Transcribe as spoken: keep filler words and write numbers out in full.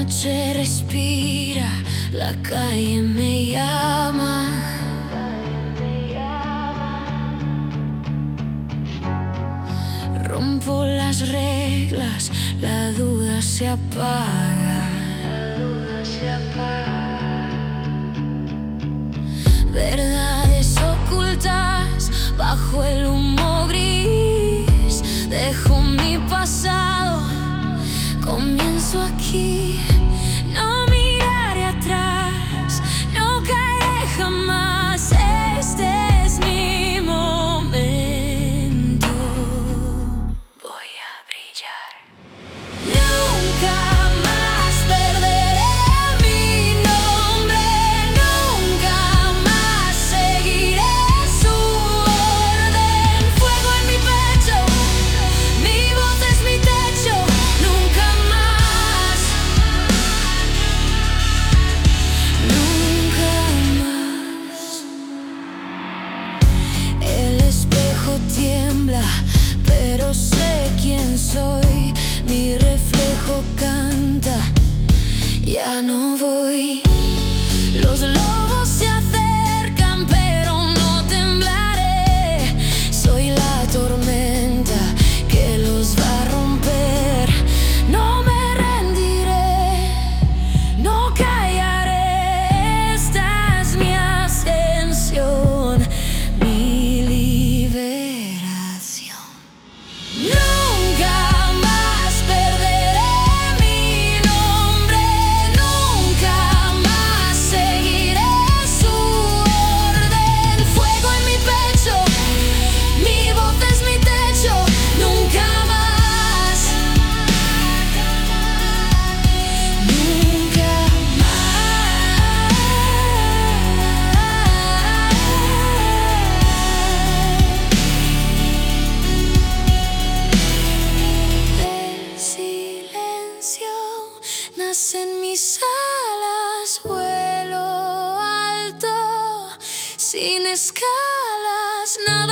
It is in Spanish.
noche respira, la calle me llama. Rompo las reglas, la duda se apaga. Verdades ocultas bajo el humo gris. Dejo mi pasado, comienzo aquí. No miraré atrás, no caeré jamás. Este es mi momento. Voy a brillar. Nunca más perderé mi nombre. Nunca más seguiré su orden. Fuego en mi pecho, mi voz es mi techo. Nunca más, nunca más. El espejo tiembla, pero sé quién soy. Mi reflejo canta, ya no voy. Los lobos se acercan, pero no temblaré. Soy la tormenta que los va a romper. No me rendiré, no callaré. Esta es mi ascensión, mi liberación. Nunca más perderé mi nombre. Nunca más seguiré su orden. Fuego en mi pecho, mi voz es mi techo. Nunca más, nunca más. Del silencio nacen mis alas, vuelo alto, sin escalas, nada.